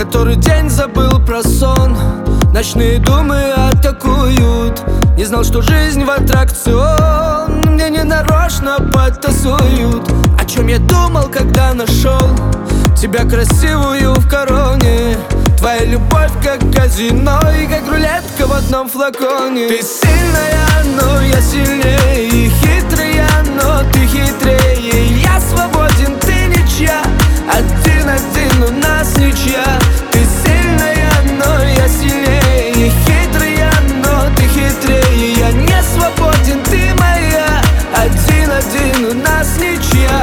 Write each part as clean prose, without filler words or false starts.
который день забыл про сон. Ночные думы атакуют. Не знал, что жизнь в аттракцион. Мне ненарочно подтасуют. О чем я думал, когда нашел тебя красивую в короне. Твоя любовь как казино и как рулетка в одном флаконе. Ты сильная, но я сильнее, и хитрая, но ты хитрее. Я свободен, ты ничья, один-один у нас ничья. Ты сильная, но я сильнее, и хитрая, но ты хитрее. Я не свободен, ты моя, один-один у нас ничья.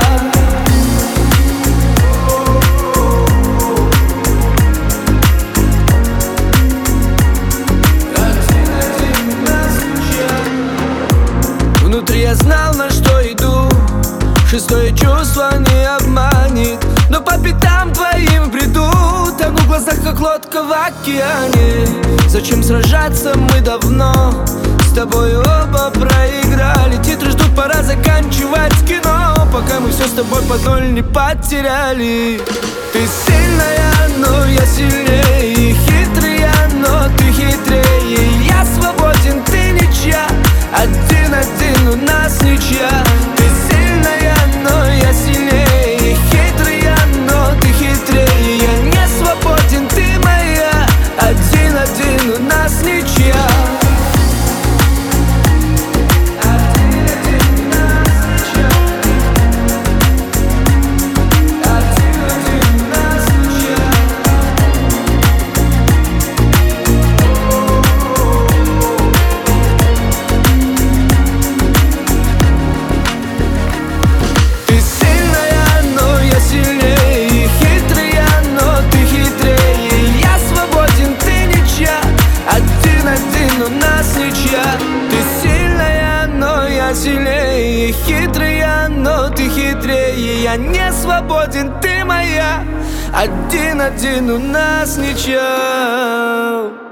Внутри я знал, на что иду. Шестое чувство не обманет. Но по пятам твоим бреду. Тону в глазах, как лодка в океане. Зачем сражаться, мы давно с тобой оба проиграли. Титры ждут, пора заканчивать кино, пока мы все с тобой под ноль не потеряли. Ты сильная, но я сильнее, и хитрая, но ты хитрее. Я свободен, ты ничья, один-один у нас ничья. Ты сильная, но я сильнее, и хитрая, но ты хитрее. Я не свободен, ты моя, один-один у нас ничья. У нас ничья. Ты сильная, но я сильнее, хитрая, но ты хитрее. Я не свободен, ты моя, один-один у нас ничья.